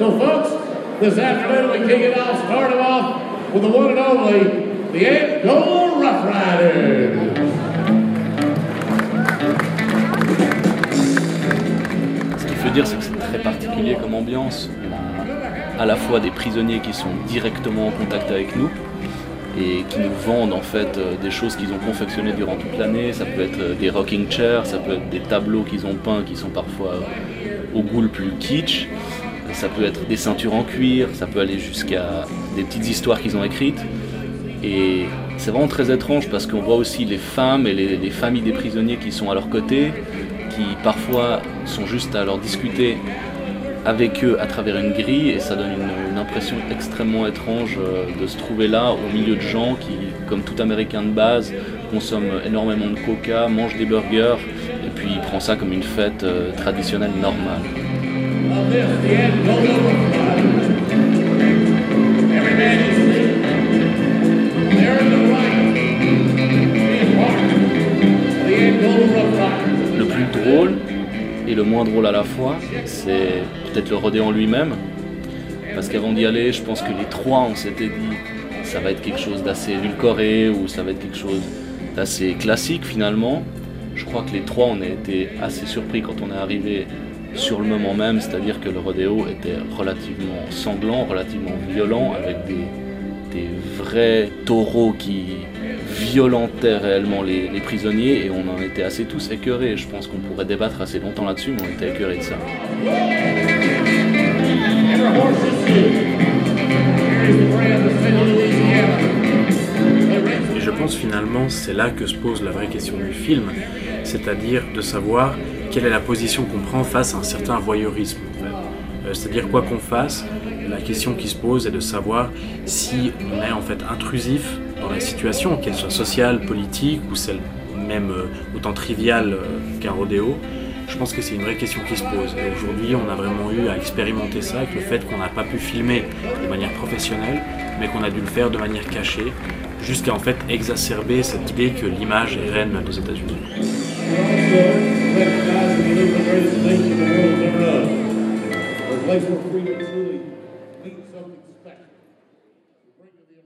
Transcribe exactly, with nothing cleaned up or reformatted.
So folks, this afternoon we kick it off, start it off with the one and only, the Angola Rough Riders. Ce qu'il faut dire, c'est que c'est très particulier comme ambiance. On a à la fois des prisonniers qui sont directement en contact avec nous et qui nous vendent en fait des choses qu'ils ont confectionnées durant toute l'année. Ça peut être des rocking chairs, ça peut être des tableaux qu'ils ont peints qui sont parfois au goût le plus kitsch. Ça peut être des ceintures en cuir, ça peut aller jusqu'à des petites histoires qu'ils ont écrites. Et c'est vraiment très étrange parce qu'on voit aussi les femmes et les, les familles des prisonniers qui sont à leur côté, qui parfois sont juste à leur discuter avec eux à travers une grille, et ça donne une, une impression extrêmement étrange de se trouver là au milieu de gens qui, comme tout Américain de base, consomment énormément de coca, mangent des burgers et puis ils prennent ça comme une fête euh, traditionnelle normale. Le plus drôle et le moins drôle à la fois, c'est peut-être le rodéo en lui-même, parce qu'avant d'y aller, je pense que les trois, on s'était dit ça va être quelque chose d'assez édulcoré ou ça va être quelque chose d'assez classique finalement. Je crois que les trois, on a été assez surpris quand on est arrivé sur le moment même, c'est-à-dire que le rodéo était relativement sanglant, relativement violent, avec des, des vrais taureaux qui violentaient réellement les, les prisonniers, et on en était assez tous écœurés. Je pense qu'on pourrait débattre assez longtemps là-dessus, mais on était écœurés de ça. Et je pense finalement c'est là que se pose la vraie question du film, c'est-à-dire de savoir quelle est la position qu'on prend face à un certain voyeurisme. Euh, c'est-à-dire quoi qu'on fasse, la question qui se pose est de savoir si on est en fait intrusif dans la situation, qu'elle soit sociale, politique ou celle même euh, autant triviale euh, qu'un rodéo. Je pense que c'est une vraie question qui se pose. Et aujourd'hui, on a vraiment eu à expérimenter ça avec le fait qu'on n'a pas pu filmer de manière professionnelle, mais qu'on a dû le faire de manière cachée, jusqu'à en fait exacerber cette idée que l'image est reine des États-Unis. Place where freedom truly means something.